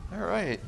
All right.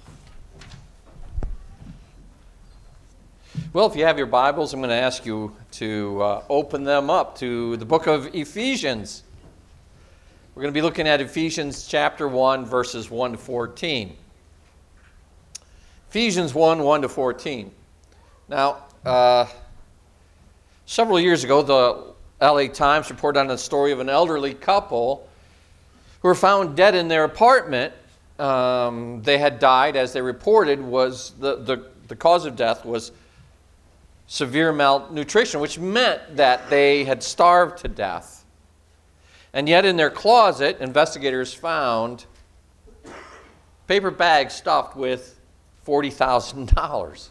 Well, if you have your Bibles, I'm going to ask you to open them up to the book of Ephesians. We're going to be looking at Ephesians chapter 1, verses 1 to 14. Ephesians 1, 1 to 14. Now, several years ago, the LA Times reported on the story of an elderly couple who were found dead in their apartment. They had died, as they reported, was the cause of death was severe malnutrition, which meant that they had starved to death. And yet in their closet, investigators found paper bags stuffed with $40,000.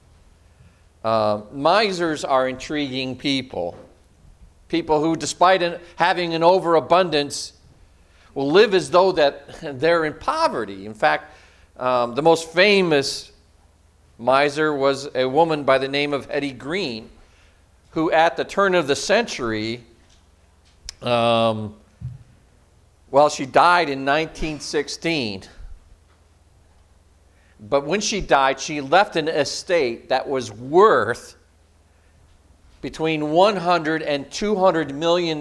Misers are intriguing people. People who, despite having an overabundance, will live as though that they're in poverty. In fact, the most famous miser was a woman by the name of Hetty Green, who at the turn of the century, she died in 1916. But when she died, she left an estate that was worth between $100 and $200 million.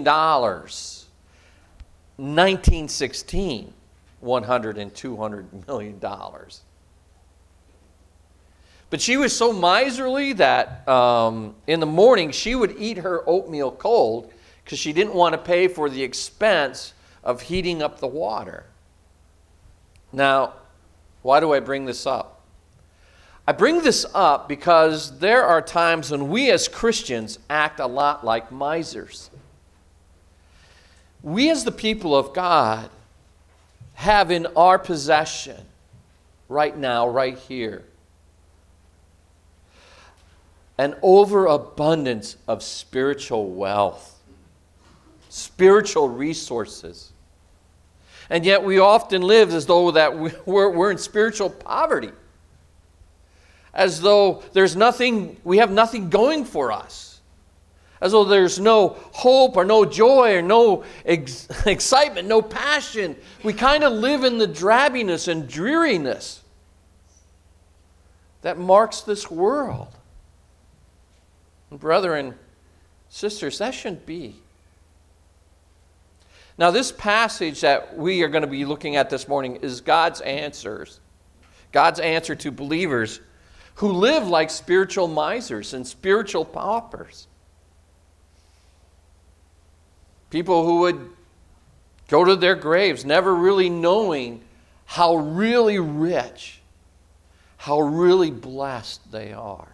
1916, $100 and $200 million. But she was so miserly that in the morning she would eat her oatmeal cold because she didn't want to pay for the expense of heating up the water. Now, why do I bring this up? I bring this up because there are times when we as Christians act a lot like misers. We as the people of God have in our possession right now, right here, an overabundance of spiritual wealth, spiritual resources. And yet we often live as though that we're in spiritual poverty, as though we have nothing going for us, as though there's no hope or no joy or no excitement, no passion. We kind of live in the drabbiness and dreariness that marks this world. Brethren, sisters, that shouldn't be. Now, this passage that we are going to be looking at this morning is God's answer to believers who live like spiritual misers and spiritual paupers. People who would go to their graves never really knowing how really rich, how really blessed they are.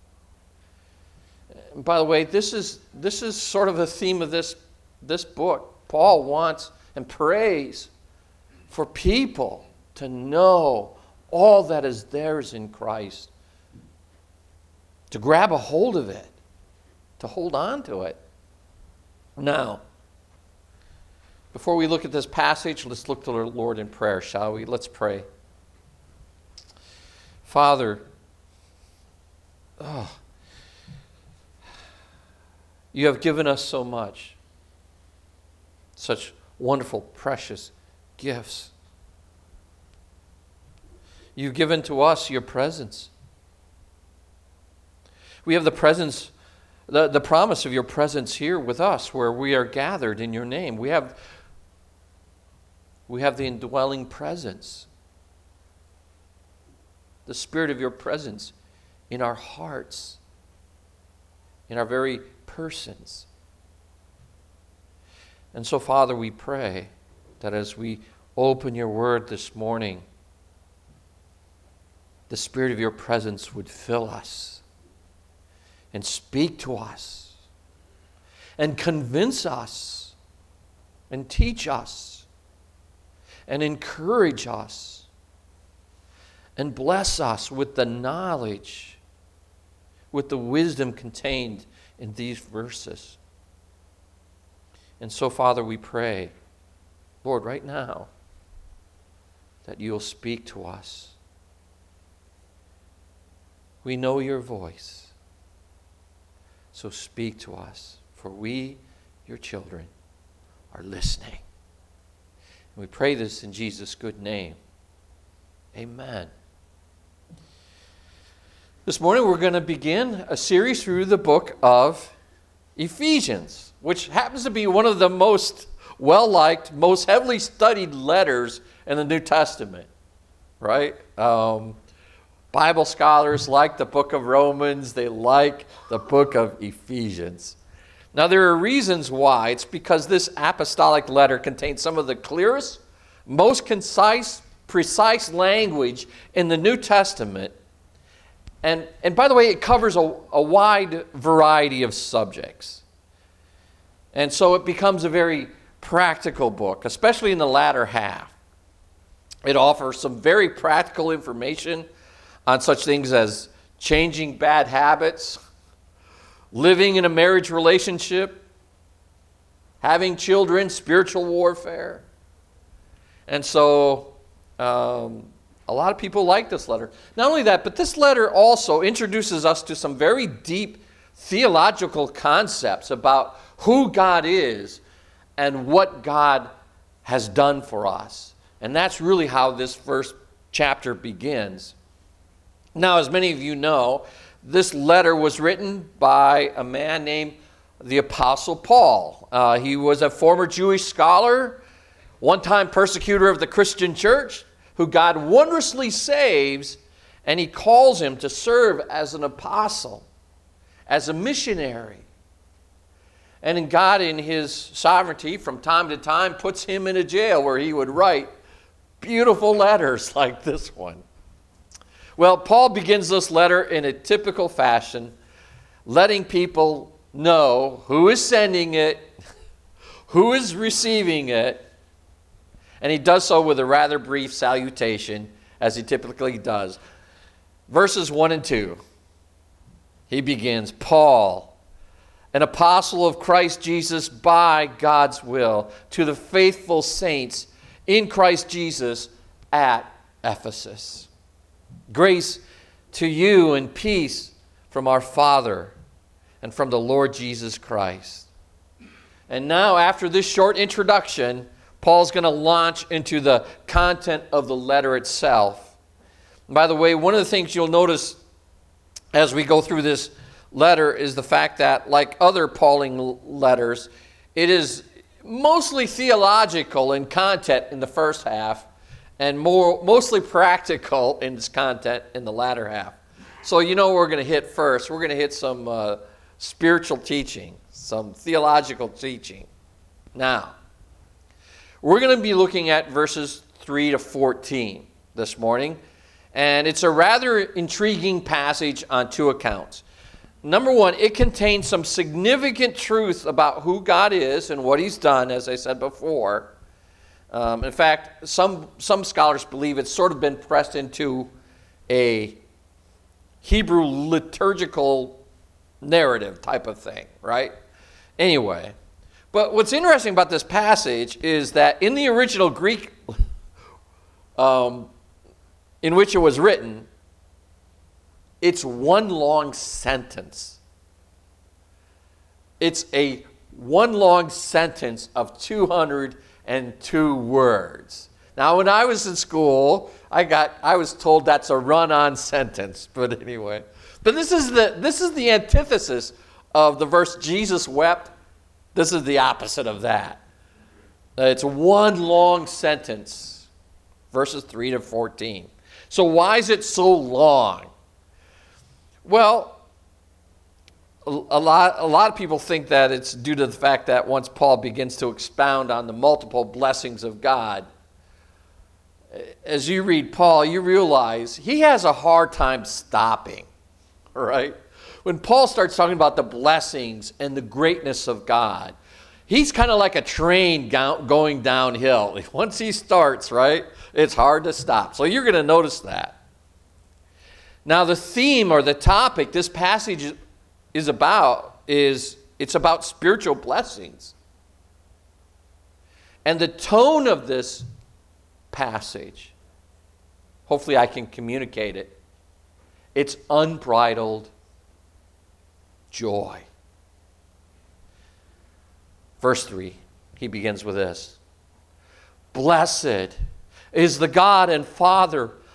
And by the way, this is sort of a theme of this book. Paul wants and prays for people to know all that is theirs in Christ, to grab a hold of it, to hold on to it. Now, before we look at this passage, let's look to the Lord in prayer, shall we? Let's pray. Father, you have given us so much, such wonderful, precious gifts. You've given to us your presence. We have the presence, the promise of your presence here with us, where we are gathered in your name. We have the indwelling presence, the spirit of your presence in our hearts, in our very persons. And so, Father, we pray that as we open your word this morning, the spirit of your presence would fill us and speak to us and convince us and teach us and encourage us and bless us with the knowledge, with the wisdom contained in these verses. And so, Father, we pray, Lord, right now, that you'll speak to us. We know your voice, so speak to us, for we, your children, are listening. And we pray this in Jesus' good name. Amen. This morning we're going to begin a series through the book of Ephesians, which happens to be one of the most well-liked, most heavily studied letters in the New Testament, right? Bible scholars like the book of Romans. They like the book of Ephesians. Now, there are reasons why. It's because this apostolic letter contains some of the clearest, most concise, precise language in the New Testament. And by the way, it covers a wide variety of subjects. And so it becomes a very practical book, especially in the latter half. It offers some very practical information on such things as changing bad habits, living in a marriage relationship, having children, spiritual warfare. And so a lot of people like this letter. Not only that, but this letter also introduces us to some very deep theological concepts about who God is and what God has done for us. And that's really how this first chapter begins. Now, as many of you know, this letter was written by a man named the Apostle Paul. He was a former Jewish scholar, one-time persecutor of the Christian church, who God wondrously saves, and he calls him to serve as an apostle, as a missionary. And God, in his sovereignty, from time to time, puts him in a jail where he would write beautiful letters like this one. Well, Paul begins this letter in a typical fashion, letting people know who is sending it, who is receiving it, and he does so with a rather brief salutation, as he typically does. Verses 1 and 2, he begins, Paul, an apostle of Christ Jesus by God's will, to the faithful saints in Christ Jesus at Ephesus. Grace to you and peace from our Father and from the Lord Jesus Christ. And now, after this short introduction, Paul's going to launch into the content of the letter itself. And by the way, one of the things you'll notice as we go through this letter is the fact that, like other Pauline letters, it is mostly theological in content in the first half, and mostly practical in its content in the latter half. So you know what we're going to hit first. We're going to hit some spiritual teaching, some theological teaching. Now, we're going to be looking at verses 3 to 14 this morning, and it's a rather intriguing passage on two accounts. Number one, it contains some significant truth about who God is and what he's done, as I said before. In fact, some scholars believe it's sort of been pressed into a Hebrew liturgical narrative type of thing, right? Anyway, but what's interesting about this passage is that in the original Greek in which it was written, it's one long sentence. It's a one long sentence of 202 words. Now, when I was in school, I was told that's a run-on sentence. But anyway, but this is the antithesis of the verse Jesus wept. This is the opposite of that. It's one long sentence, verses 3 to 14. So why is it so long? Well, a lot of people think that it's due to the fact that once Paul begins to expound on the multiple blessings of God, as you read Paul, you realize he has a hard time stopping, right? When Paul starts talking about the blessings and the greatness of God, he's kind of like a train going downhill. Once he starts, right, it's hard to stop. So you're going to notice that. Now, the theme or the topic this passage is about it's about spiritual blessings. And the tone of this passage, hopefully I can communicate it, it's unbridled joy. Verse 3, he begins with this. Blessed is the God and Father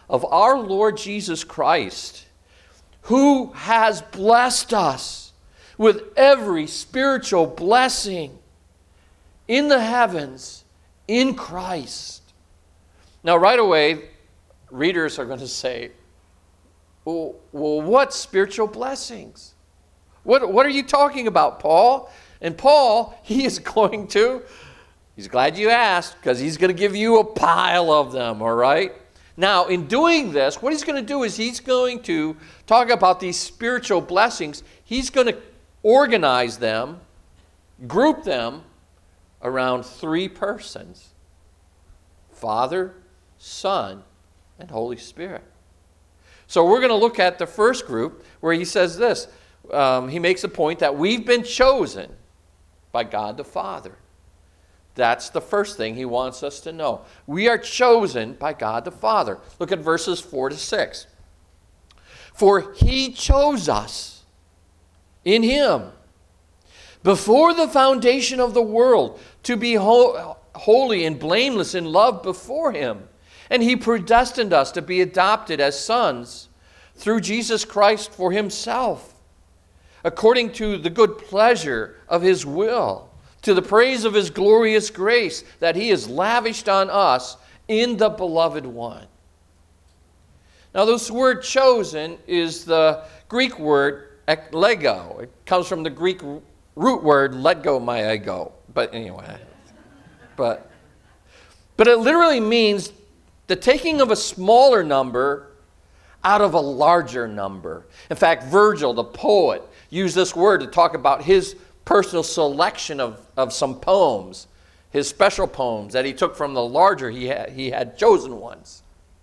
of our Lord Jesus Christ, who has blessed us with every spiritual blessing in the heavens in Christ. Now, right away, readers are going to say, well, what spiritual blessings? What are you talking about, Paul? And Paul, he's glad you asked, because he's going to give you a pile of them, all right? Now, in doing this, what he's going to do is he's going to talk about these spiritual blessings. He's going to organize them, group them around three persons: Father, Son, and Holy Spirit. So we're going to look at the first group where he says this. He makes a point that we've been chosen by God the Father. That's the first thing he wants us to know. We are chosen by God the Father. Look at verses 4 to 6. For he chose us in him before the foundation of the world to be holy and blameless in love before him. And he predestined us to be adopted as sons through Jesus Christ for himself, according to the good pleasure of his will, to the praise of his glorious grace that he has lavished on us in the Beloved One. Now, this word chosen is the Greek word eklego. It comes from the Greek root word let go my ego. But anyway, but it literally means the taking of a smaller number out of a larger number. In fact, Virgil, the poet, used this word to talk about his personal selection of some poems, his special poems that he took from the larger, he had chosen ones.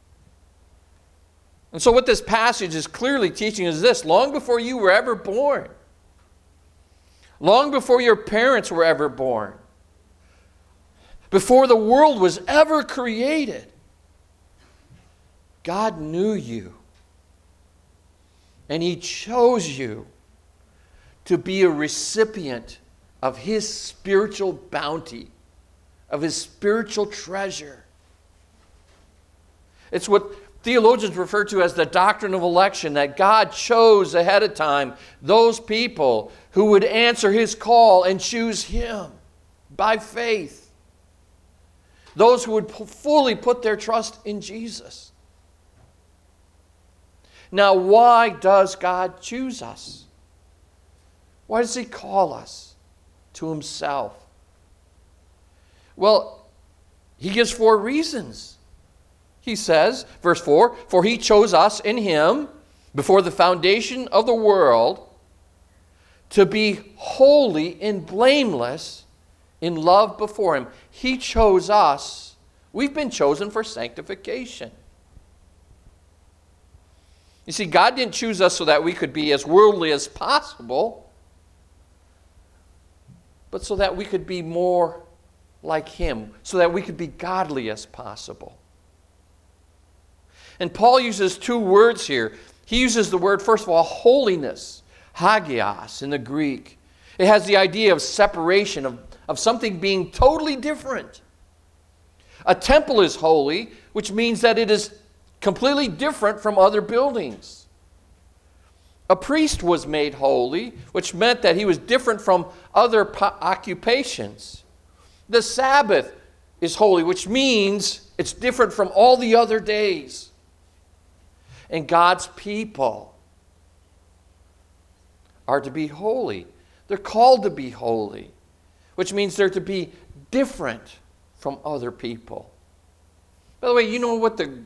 And so what this passage is clearly teaching is this: long before you were ever born, long before your parents were ever born, before the world was ever created, God knew you. And he chose you to be a recipient of his spiritual bounty, of his spiritual treasure. It's what theologians refer to as the doctrine of election, that God chose ahead of time those people who would answer his call and choose him by faith. Those who would fully put their trust in Jesus. Now, why does God choose us? Why does he call us to himself? Well, he gives 4 reasons. He says, verse 4, for he chose us in him before the foundation of the world to be holy and blameless in love before him. He chose us. We've been chosen for sanctification. You see, God didn't choose us so that we could be as worldly as possible, but so that we could be more like him, so that we could be godly as possible. And Paul uses 2 words here. He uses the word, first of all, holiness, hagios in the Greek. It has the idea of separation, of something being totally different. A temple is holy, which means that it is completely different from other buildings. A priest was made holy, which meant that he was different from other occupations. The Sabbath is holy, which means it's different from all the other days. And God's people are to be holy. They're called to be holy, which means they're to be different from other people. By the way, you know what the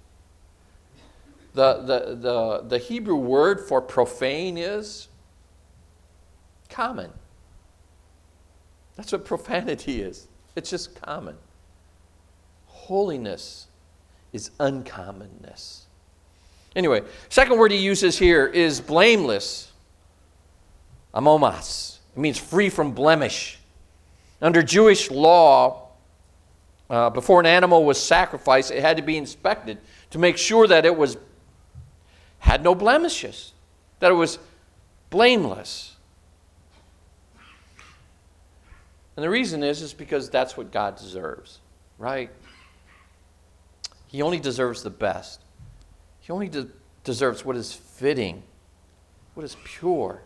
Hebrew word for profane is? Common. That's what profanity is. It's just common. Holiness is uncommonness. Anyway, second word he uses here is blameless. Amomas. It means free from blemish. Under Jewish law, before an animal was sacrificed, it had to be inspected to make sure that it had no blemishes, that it was blameless. And the reason is because that's what God deserves, right? He only deserves the best. He only deserves what is fitting, what is pure.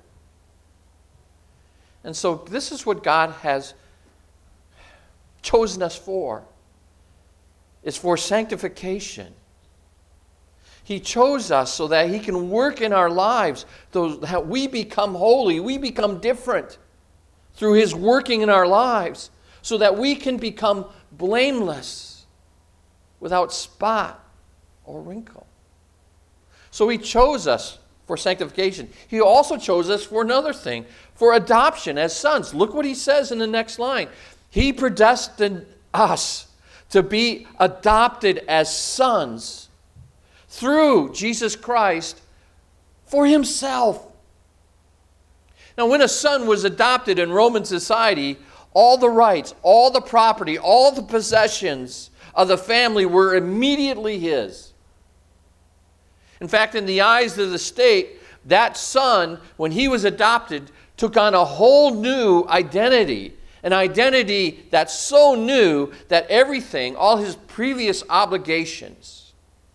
And so this is what God has chosen us for. It's for sanctification. He chose us so that He can work in our lives, so that we become holy, we become different through His working in our lives, so that we can become blameless, without spot or wrinkle. So He chose us for sanctification. He also chose us for another thing, for adoption as sons. Look what He says in the next line. He predestined us to be adopted as sons through Jesus Christ for Himself. Now, when a son was adopted in Roman society, all the rights, all the property, all the possessions of the family were immediately his. In fact, in the eyes of the state, that son, when he was adopted, took on a whole new identity. An identity that's so new that everything, all his previous obligations,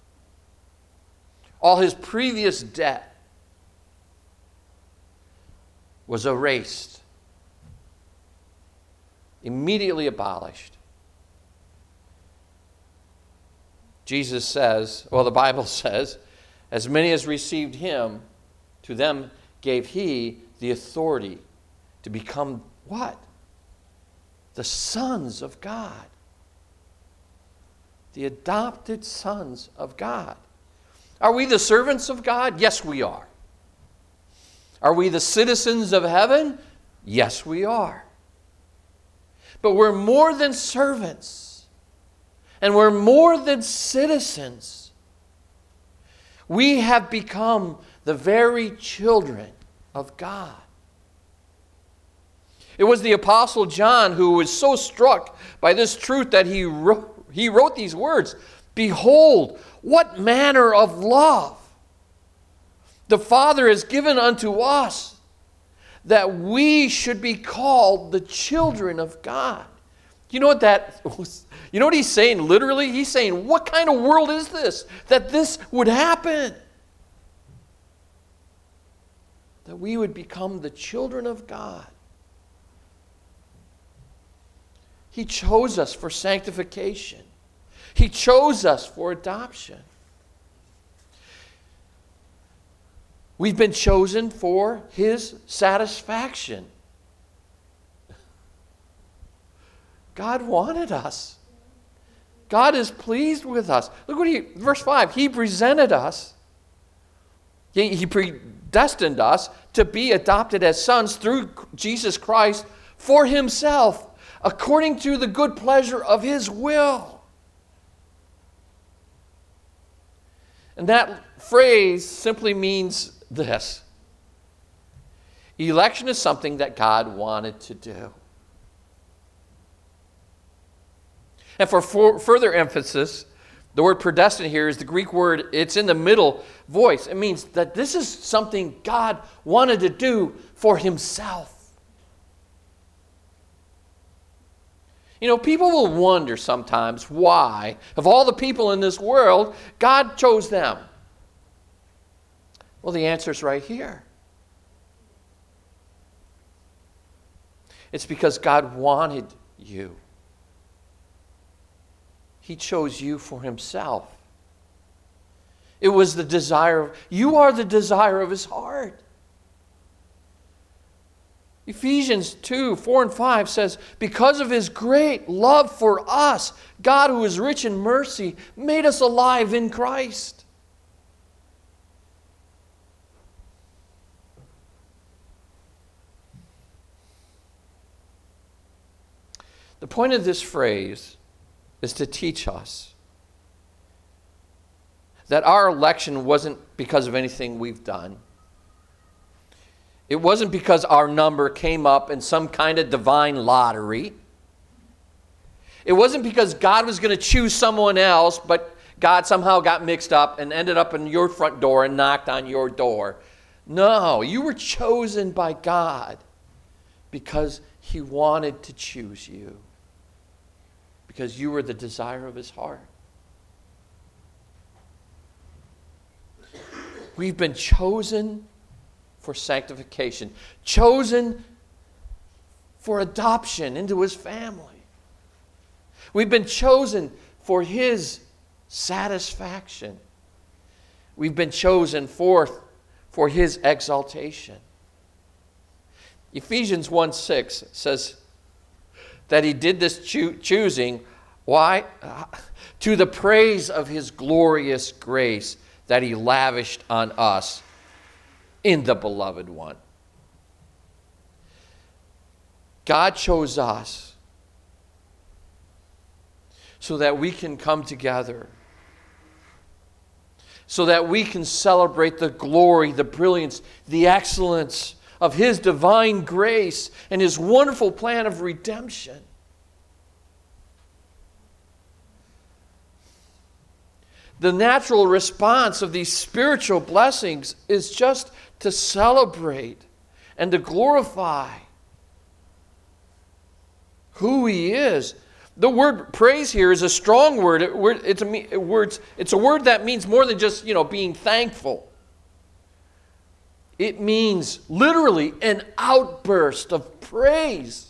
all his previous debt was erased, immediately abolished. Jesus says, well, the Bible says, as many as received Him, to them gave He the authority to become what? The sons of God. The adopted sons of God. Are we the servants of God? Yes, we are. Are we the citizens of heaven? Yes, we are. But we're more than servants. And we're more than citizens. We have become the very children of God. It was the Apostle John who was so struck by this truth that he wrote these words. Behold, what manner of love the Father has given unto us, that we should be called the children of God. You know what that was? You know what he's saying literally? He's saying, what kind of world is this, that this would happen? That we would become the children of God. He chose us for sanctification. He chose us for adoption. We've been chosen for His satisfaction. God wanted us. God is pleased with us. Look what verse 5, He presented us. He predestined us to be adopted as sons through Jesus Christ for Himself, according to the good pleasure of His will. And that phrase simply means this. Election is something that God wanted to do. And for further emphasis, the word predestined here is the Greek word, it's in the middle voice. It means that this is something God wanted to do for Himself. You know, people will wonder sometimes why, of all the people in this world, God chose them. Well, the answer is right here. It's because God wanted you. He chose you for Himself. It was the desire you are the desire of His heart. Ephesians 2, 4 and 5 says, because of His great love for us, God, who is rich in mercy, made us alive in Christ. The point of this phrase is to teach us that our election wasn't because of anything we've done. It wasn't because our number came up in some kind of divine lottery. It wasn't because God was going to choose someone else, but God somehow got mixed up and ended up in your front door and knocked on your door. No, you were chosen by God because He wanted to choose you. Because you were the desire of His heart. We've been chosen for sanctification, chosen for adoption into his family. We've been chosen for his satisfaction. We've been chosen forth for his exaltation. Ephesians 1:6 says that he did this choosing. Why? To the praise of his glorious grace that he lavished on us in the beloved one. God chose us so that we can come together, so that we can celebrate the glory, the brilliance, the excellence of his divine grace and his wonderful plan of redemption. The natural response of these spiritual blessings is just to celebrate and to glorify who he is. The word praise here is a strong word. It's a word that means more than just, being thankful. It means literally an outburst of praise.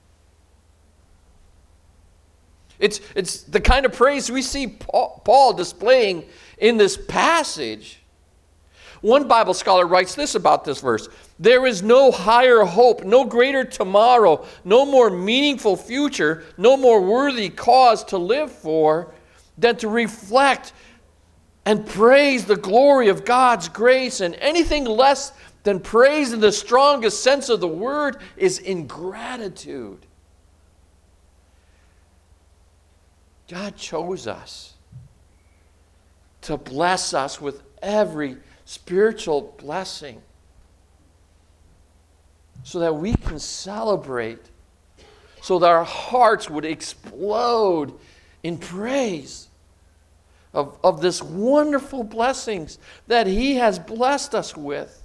It's the kind of praise we see Paul displaying in this passage. One Bible scholar writes this about this verse: there is no higher hope, no greater tomorrow, no more meaningful future, no more worthy cause to live for than to reflect and praise the glory of God's grace. And anything less than praise in the strongest sense of the word is ingratitude. God chose us to bless us with every spiritual blessing so that we can celebrate, so that our hearts would explode in praise of this wonderful blessings that he has blessed us with.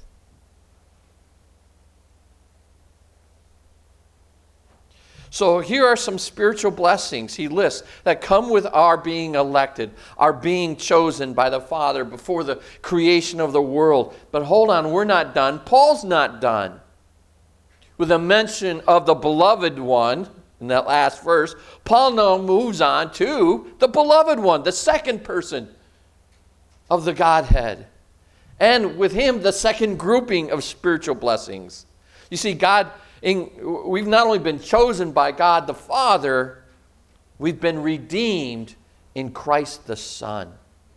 So here are some spiritual blessings he lists that come with our being elected, our being chosen by the Father before the creation of the world. But hold on, we're not done. Paul's not done. With a mention of the beloved one in that last verse, Paul now moves on to the beloved one, the second person of the Godhead. And with him, the second grouping of spiritual blessings. You see, we've not only been chosen by God the Father, we've been redeemed in Christ the Son.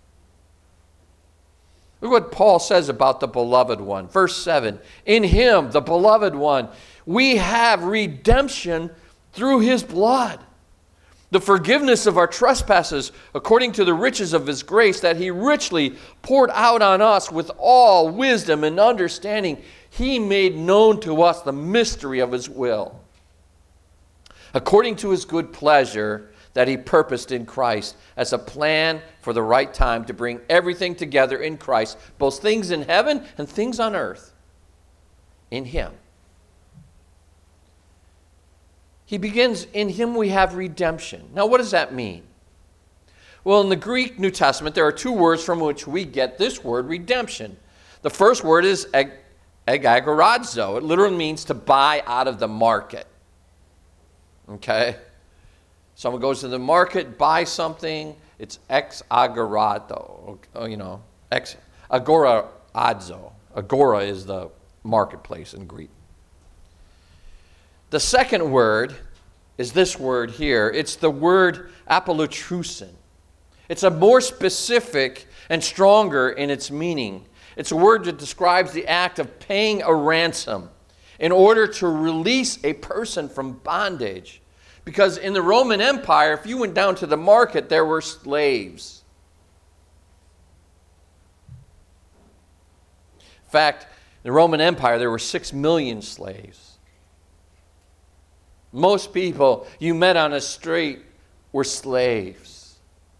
Look what Paul says about the beloved one. Verse 7, in him, the beloved one, we have redemption through his blood, the forgiveness of our trespasses according to the riches of his grace that he richly poured out on us with all wisdom and understanding. He made known to us the mystery of his will, according to his good pleasure that he purposed in Christ as a plan for the right time to bring everything together in Christ, both things in heaven and things on earth, in him. He begins, in him we have redemption. Now, what does that mean? Well, in the Greek New Testament, there are two words from which we get this word, redemption. The first word is agagorazo. It literally means to buy out of the market. Okay? Someone goes to the market, buys something, it's ex-agorado. Agorazo. Agora is the marketplace in Greek. The second word is this word here. It's the word apolotrusin. It's a more specific and stronger in its meaning. It's a word that describes the act of paying a ransom in order to release a person from bondage. Because in the Roman Empire, if you went down to the market, there were slaves. In fact, in the Roman Empire, there were 6 million slaves. Most people you met on a street were slaves.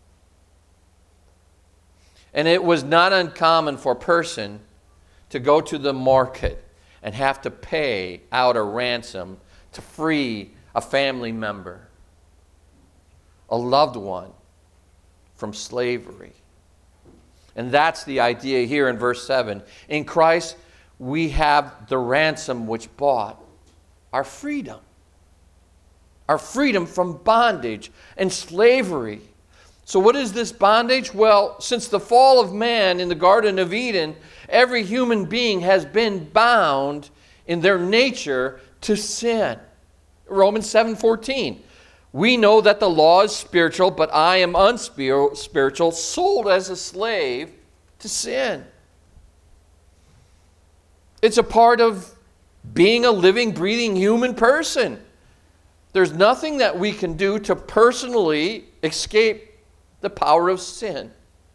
And it was not uncommon for a person to go to the market and have to pay out a ransom to free a family member, a loved one, from slavery. And that's the idea here in verse 7. In Christ, we have the ransom which bought our freedom. Our freedom from bondage and slavery. So what is this bondage? Well, since the fall of man in the Garden of Eden, every human being has been bound in their nature to sin. Romans 7:14. We know that the law is spiritual, but I am unspiritual, sold as a slave to sin. It's a part of being a living, breathing human person. There's nothing that we can do to personally escape the power of sin.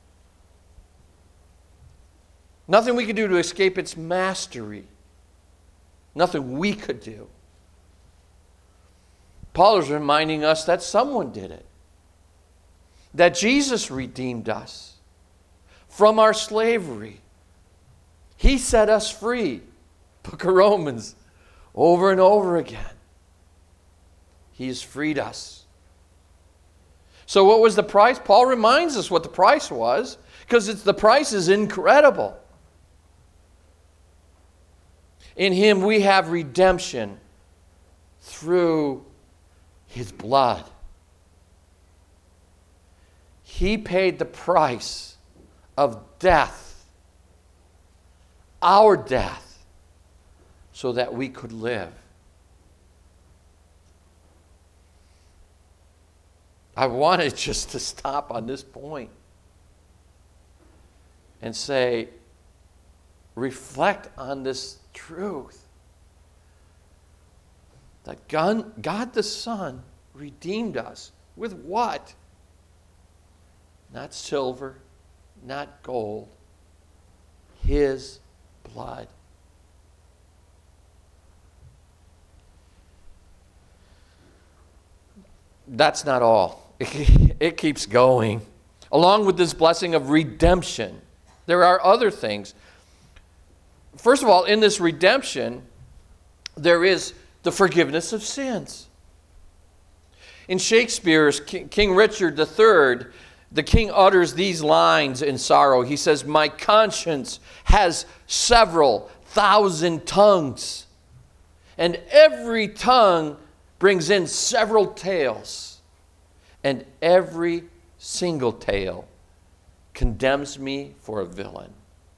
Nothing we can do to escape its mastery. Nothing we could do. Paul is reminding us that someone did it. That Jesus redeemed us from our slavery. He set us free. Book of Romans, over and over again. He has freed us. So what was the price? Paul reminds us what the price was, because the price is incredible. In Him we have redemption through His blood. He paid the price of death, our death, so that we could live. I wanted just to stop on this point and say, reflect on this truth. That God the Son redeemed us with what? Not silver, not gold. His blood. That's not all. It keeps going. Along with this blessing of redemption, there are other things. First of all, in this redemption, there is the forgiveness of sins. In Shakespeare's King Richard III, the king utters these lines in sorrow. He says, "My conscience has several thousand tongues, and every tongue brings in several tales, and every single tale condemns me for a villain."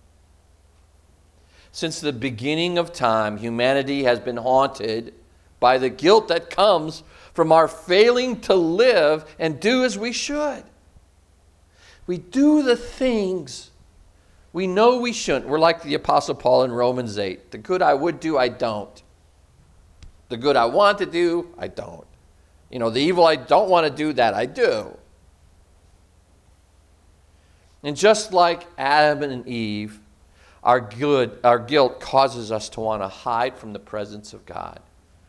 Since the beginning of time, humanity has been haunted by the guilt that comes from our failing to live and do as we should. We do the things we know we shouldn't. We're like the Apostle Paul in Romans 8. The good I would do, I don't. The good I want to do, I don't. The evil I don't want to do, that I do. And just like Adam and Eve, our guilt causes us to want to hide from the presence of God.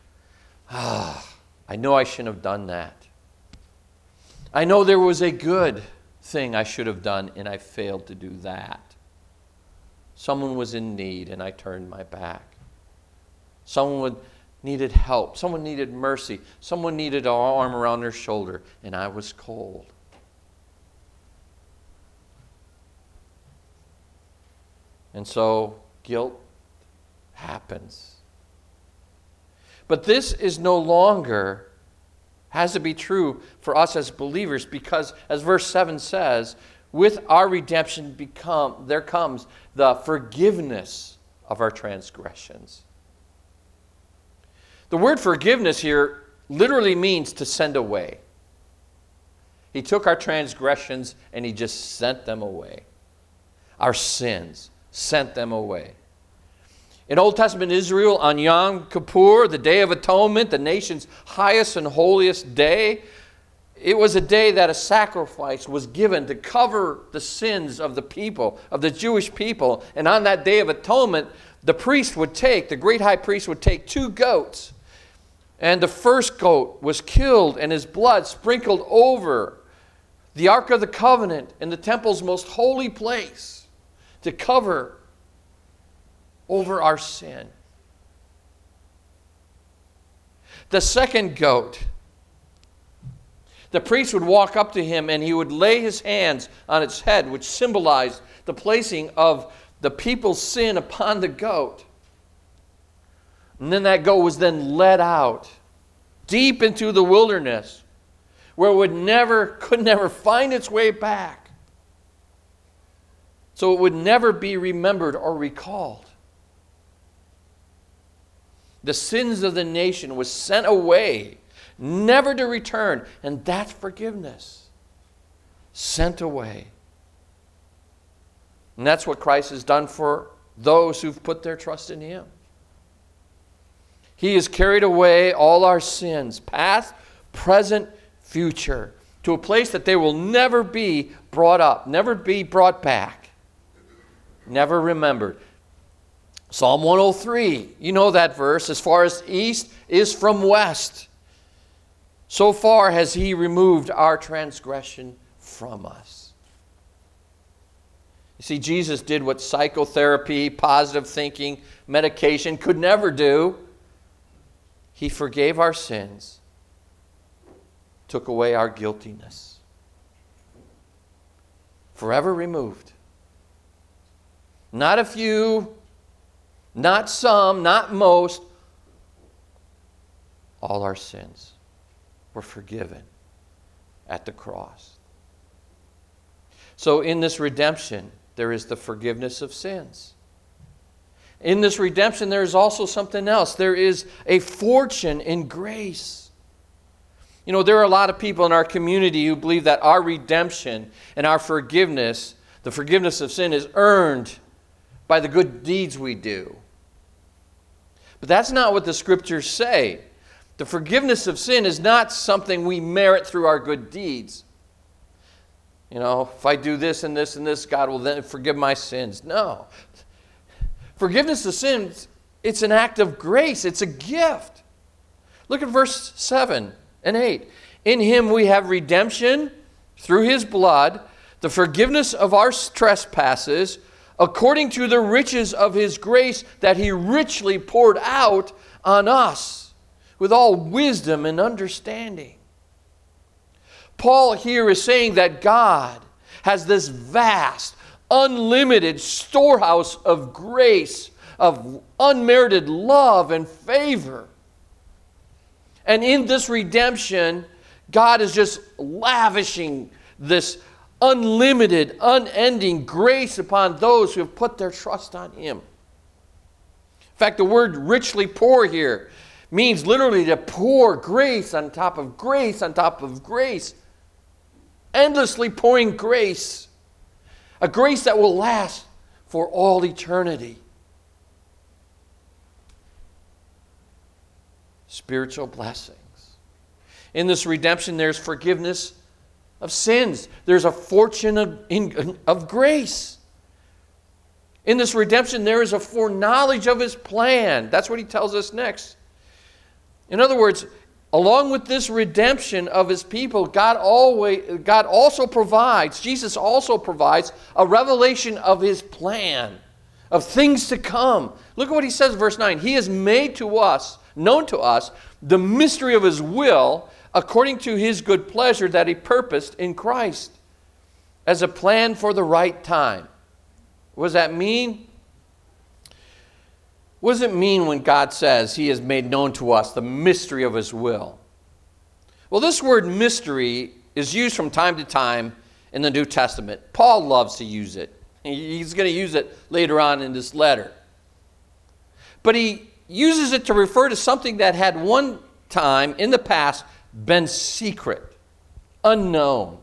I know I shouldn't have done that. I know there was a good thing I should have done, and I failed to do that. Someone was in need, and I turned my back. Someone needed help. Someone needed mercy. Someone needed an arm around their shoulder, and I was cold. And so guilt happens. But this is no longer, has to be true for us as believers, because as verse 7 says, with our redemption there comes the forgiveness of our transgressions. The word forgiveness here literally means to send away. He took our transgressions and He just sent them away. Our sins, sent them away. In Old Testament Israel, on Yom Kippur, the Day of Atonement, the nation's highest and holiest day, it was a day that a sacrifice was given to cover the sins of the people, of the Jewish people. And on that Day of Atonement, the great high priest would take 2 goats. And the first goat was killed and his blood sprinkled over the Ark of the Covenant in the temple's most holy place to cover over our sin. The second goat The priest would walk up to him and he would lay his hands on its head, which symbolized the placing of the people's sin upon the goat. And then that goat was then led out deep into the wilderness, where it could never find its way back. So it would never be remembered or recalled. The sins of the nation was sent away, never to return. And that's forgiveness. Sent away. And that's what Christ has done for those who've put their trust in him. He has carried away all our sins, past, present, future, to a place that they will never be brought up, never be brought back, never remembered. Psalm 103, you know that verse, as far as east is from west, so far has he removed our transgression from us. You see, Jesus did what psychotherapy, positive thinking, medication could never do. He forgave our sins, took away our guiltiness. Forever removed. Not a few, not some, not most. All our sins were forgiven at the cross. So in this redemption, there is the forgiveness of sins. In this redemption, there is also something else. There is a fortune in grace. You know, there are a lot of people in our community who believe that our redemption and our forgiveness, the forgiveness of sin, is earned by the good deeds we do. But that's not what the scriptures say. The forgiveness of sin is not something we merit through our good deeds. You know, if I do this and this and this, God will then forgive my sins. No. Forgiveness of sins, it's an act of grace. It's a gift. Look at verse 7 and 8. In him we have redemption through his blood, the forgiveness of our trespasses, according to the riches of his grace that he richly poured out on us with all wisdom and understanding. Paul here is saying that God has this vast, unlimited storehouse of grace, of unmerited love and favor. And in this redemption, God is just lavishing this unlimited, unending grace upon those who have put their trust on him. In fact, the word richly pour here means literally to pour grace on top of grace on top of grace. Endlessly pouring grace. A grace that will last for all eternity. Spiritual blessings. In this redemption, there's forgiveness of sins. There's a fortune of grace. In this redemption, there is a foreknowledge of his plan. That's what he tells us next. In other words, along with this redemption of his people, Jesus also provides a revelation of his plan, of things to come. Look at what he says in verse 9. He has made known to us, the mystery of his will, according to his good pleasure that he purposed in Christ, as a plan for the right time. What does that mean? What does it mean when God says he has made known to us the mystery of his will? Well, this word mystery is used from time to time in the New Testament. Paul loves to use it. He's going to use it later on in this letter. But he uses it to refer to something that had one time in the past been secret, unknown.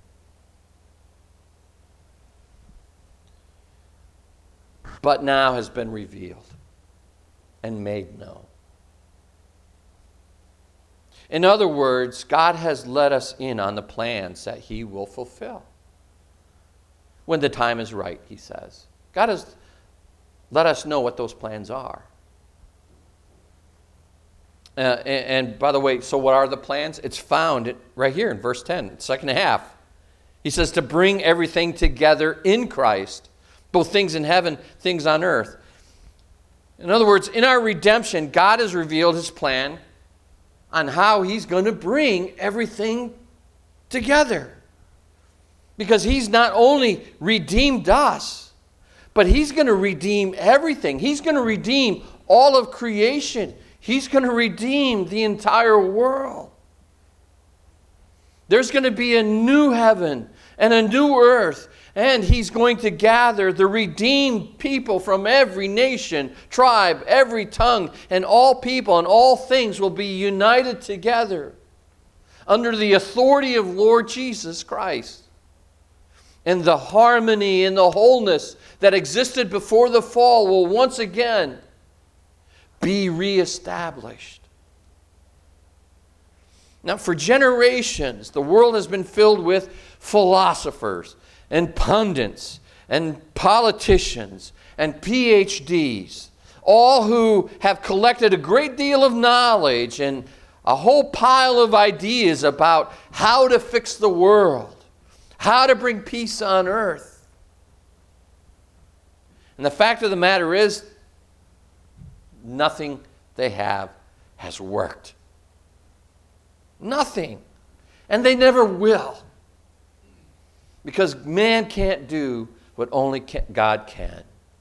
But now has been revealed and made known. In other words, God has let us in on the plans that he will fulfill. When the time is right, he says. God has let us know what those plans are. And by the way, so what are the plans? It's found right here in verse 10, second half. He says to bring everything together in Christ, both things in heaven, things on earth. In other words, in our redemption, God has revealed his plan on how he's going to bring everything together. Because he's not only redeemed us, but he's going to redeem everything. He's going to redeem all of creation. He's going to redeem the entire world. There's going to be a new heaven and a new earth, and he's going to gather the redeemed people from every nation, tribe, every tongue, and all people and all things will be united together under the authority of Lord Jesus Christ. And the harmony and the wholeness that existed before the fall will once again be reestablished. Now, for generations, the world has been filled with philosophers and pundits and politicians and PhDs, all who have collected a great deal of knowledge and a whole pile of ideas about how to fix the world, how to bring peace on earth. And the fact of the matter is, nothing they have has worked. Nothing. And they never will. Because man can't do what only God can.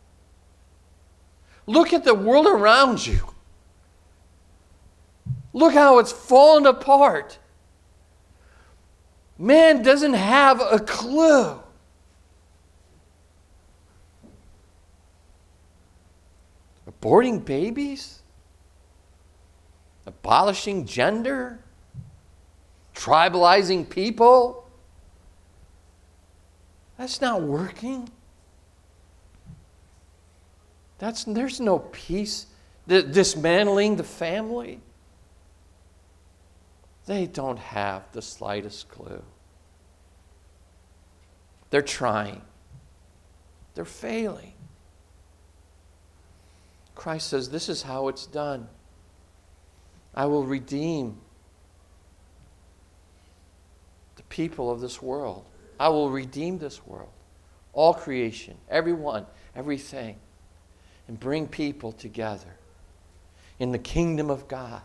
Look at the world around you. Look how it's fallen apart. Man doesn't have a clue. Aborting babies? Abolishing gender? Tribalizing people? That's not working. There's no peace. Dismantling the family? They don't have the slightest clue. They're trying. They're failing. Christ says, this is how it's done. I will redeem the people of this world. I will redeem this world. All creation, everyone, everything. And bring people together in the kingdom of God.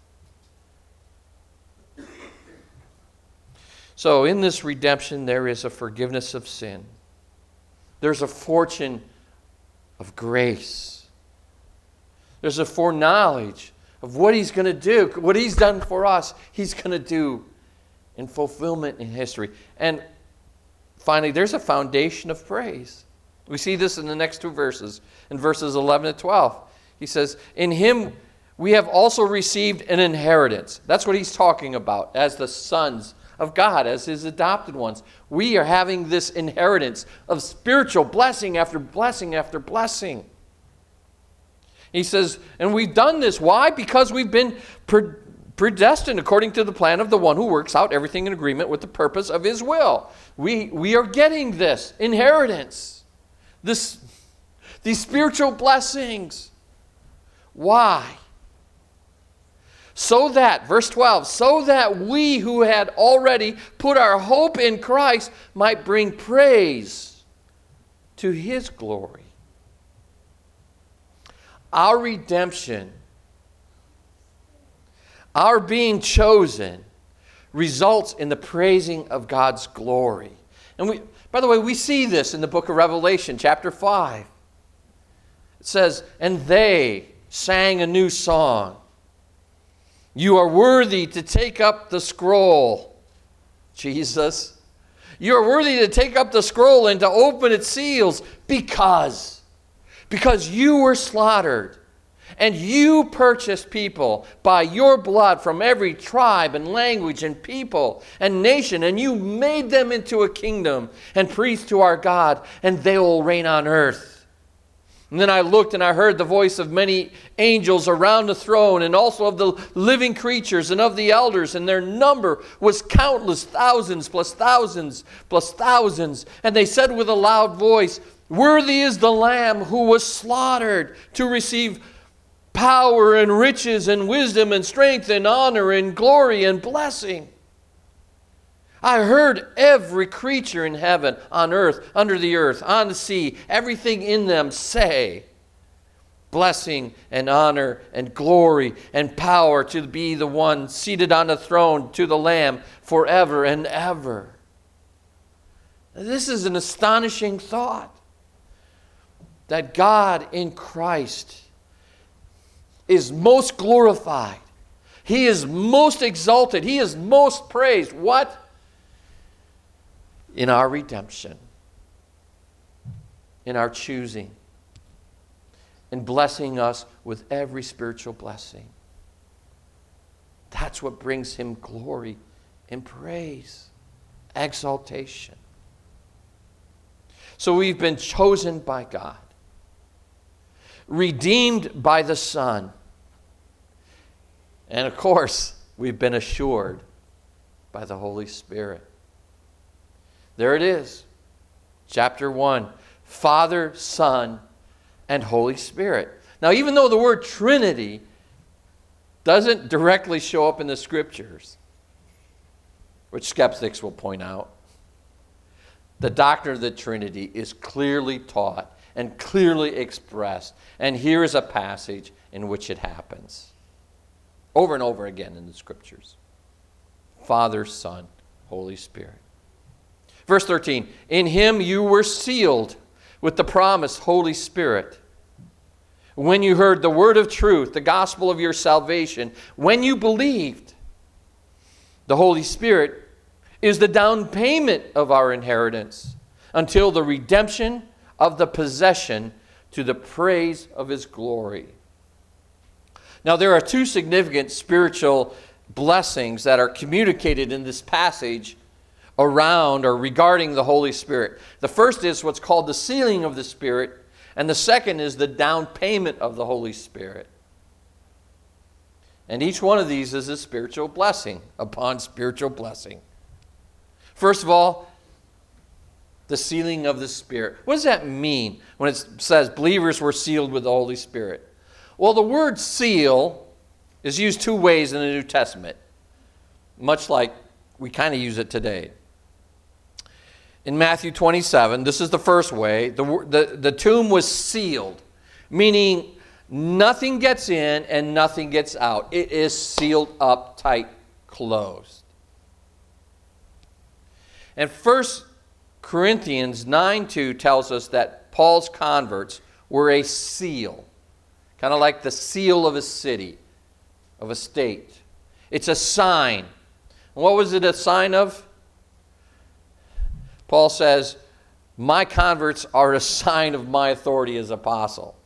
So in this redemption, there is a forgiveness of sin. There's a fortune of grace. There's a foreknowledge of what he's going to do. What he's done for us, he's going to do in fulfillment in history. And finally, there's a foundation of praise. We see this in the next two verses, in verses 11 and 12. He says, in him we have also received an inheritance. That's what he's talking about as the sons of God, as his adopted ones. We are having this inheritance of spiritual blessing after blessing after blessing. He says, and we've done this. Why? Because we've been predestined according to the plan of the one who works out everything in agreement with the purpose of his will. We are getting this inheritance, these spiritual blessings. Why? So that, verse 12, so that we who had already put our hope in Christ might bring praise to his glory. Our redemption, our being chosen, results in the praising of God's glory. And by the way, we see this in the book of Revelation, chapter 5. It says, and they sang a new song. You are worthy to take up the scroll, Jesus. You are worthy to take up the scroll and to open its seals because you were slaughtered and you purchased people by your blood from every tribe and language and people and nation, and you made them into a kingdom and priests to our God, and they will reign on earth. And then I looked and I heard the voice of many angels around the throne, and also of the living creatures and of the elders, and their number was countless, thousands plus thousands plus thousands. And they said with a loud voice, worthy is the Lamb who was slaughtered to receive power and riches and wisdom and strength and honor and glory and blessing. I heard every creature in heaven, on earth, under the earth, on the sea, everything in them say, blessing and honor and glory and power to be the one seated on the throne, to the Lamb forever and ever. This is an astonishing thought, that God in Christ is most glorified. He is most exalted. He is most praised. What? In our redemption, in our choosing, and blessing us with every spiritual blessing. That's what brings him glory and praise, exaltation. So we've been chosen by God, redeemed by the Son, and of course, we've been assured by the Holy Spirit. There it is, chapter 1, Father, Son, and Holy Spirit. Now, even though the word Trinity doesn't directly show up in the Scriptures, which skeptics will point out, the doctrine of the Trinity is clearly taught and clearly expressed. And here is a passage in which it happens. Over and over again in the Scriptures. Father, Son, Holy Spirit. Verse 13, in him you were sealed with the promised Holy Spirit. When you heard the word of truth, the gospel of your salvation, when you believed, the Holy Spirit is the down payment of our inheritance until the redemption of the possession to the praise of his glory. Now, there are two significant spiritual blessings that are communicated in this passage around or regarding the Holy Spirit. The first is what's called the sealing of the Spirit, and the second is the down payment of the Holy Spirit. And each one of these is a spiritual blessing upon spiritual blessing. First of all, the sealing of the Spirit. What does that mean when it says believers were sealed with the Holy Spirit? Well, the word seal is used two ways in the New Testament, much like we kind of use it today. In Matthew 27, this is the first way, the tomb was sealed, meaning nothing gets in and nothing gets out. It is sealed up tight, closed. And 1 Corinthians 9:2 tells us that Paul's converts were a seal, kind of like the seal of a city, of a state. It's a sign. And what was it a sign of? Paul says, my converts are a sign of my authority as apostle.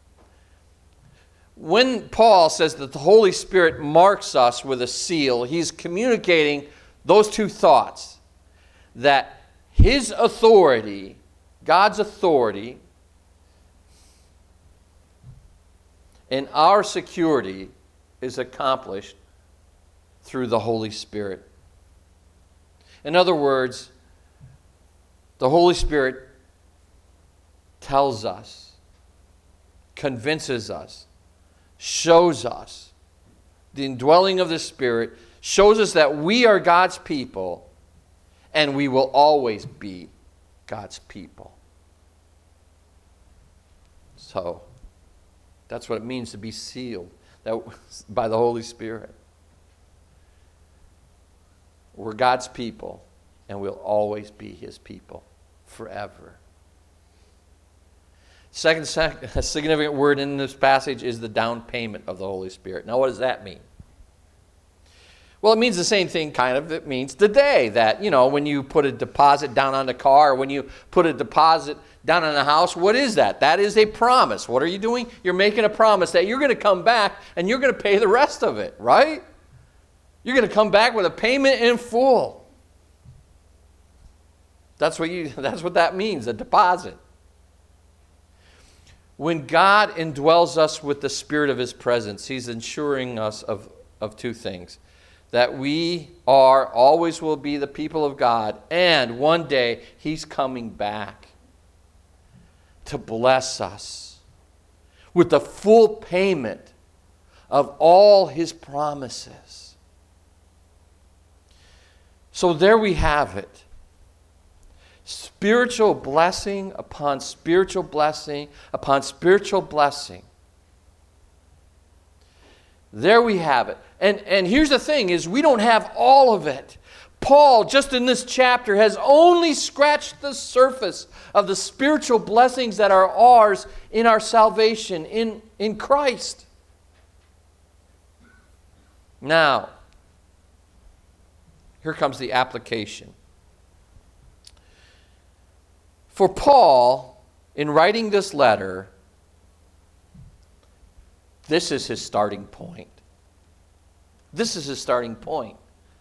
When Paul says that the Holy Spirit marks us with a seal, he's communicating those two thoughts. That his authority, God's authority, and our security is accomplished through the Holy Spirit. In other words, the Holy Spirit tells us, convinces us, shows us, the indwelling of the Spirit shows us that we are God's people and we will always be God's people. So, that's what it means to be sealed by the Holy Spirit. We're God's people, and we'll always be his people forever. Second significant word in this passage is the down payment of the Holy Spirit. Now, what does that mean? Well, it means the same thing, kind of. It means today that, when you put a deposit down on the car, or when you put a deposit down on a house, what is that? That is a promise. What are you doing? You're making a promise that you're going to come back and you're going to pay the rest of it, right? You're going to come back with a payment in full. That's what that means, a deposit. When God indwells us with the Spirit of his presence, he's ensuring us of two things. That we always will be the people of God, and one day he's coming back to bless us with the full payment of all his promises. So there we have it. Spiritual blessing upon spiritual blessing upon spiritual blessing There we have it. And here's the thing is we don't have all of it. Paul, just in this chapter, has only scratched the surface of the spiritual blessings that are ours in our salvation in Christ. Now, here comes the application. For Paul, in writing this letter, this is his starting point. This is his starting point.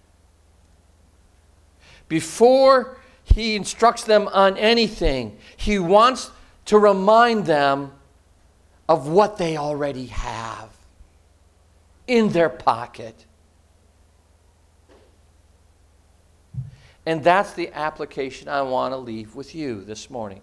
Before he instructs them on anything, he wants to remind them of what they already have in their pocket. And that's the application I want to leave with you this morning.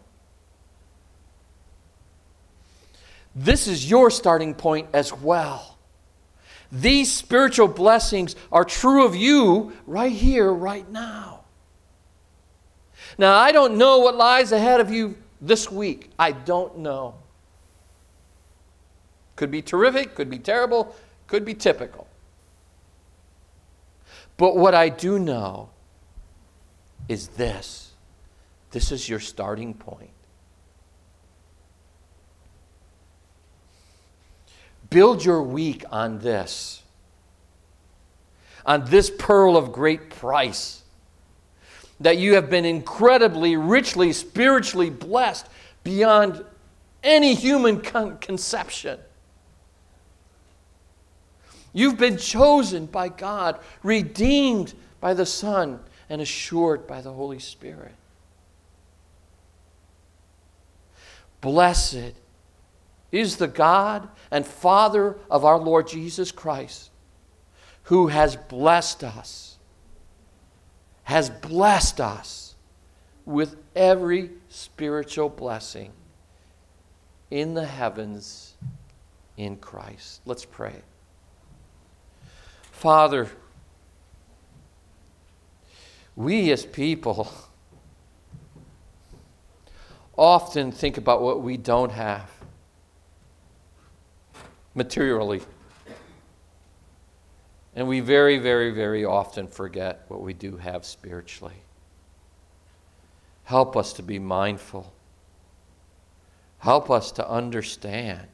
This is your starting point as well. These spiritual blessings are true of you right here, right now. Now, I don't know what lies ahead of you this week. I don't know. Could be terrific, could be terrible, could be typical. But what I do know is this. This is your starting point. Build your week on this pearl of great price, that you have been incredibly, richly, spiritually blessed beyond any human conception. You've been chosen by God, redeemed by the Son, and assured by the Holy Spirit. Blessed is the God and Father of our Lord Jesus Christ, who has blessed us with every spiritual blessing in the heavens in Christ. Let's pray. Father, we as people often think about what we don't have materially. And we very, very, very often forget what we do have spiritually. Help us to be mindful. Help us to understand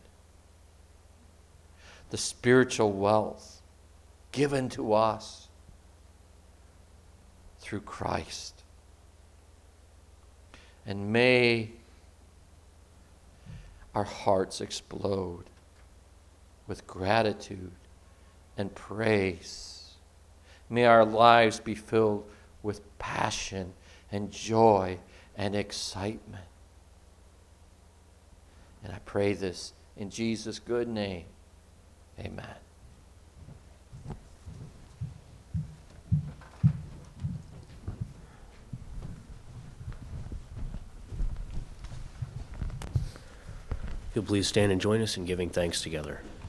the spiritual wealth given to us through Christ. And may our hearts explode with gratitude and praise. May our lives be filled with passion and joy and excitement. And I pray this in Jesus' good name. Amen. You'll please stand and join us in giving thanks together.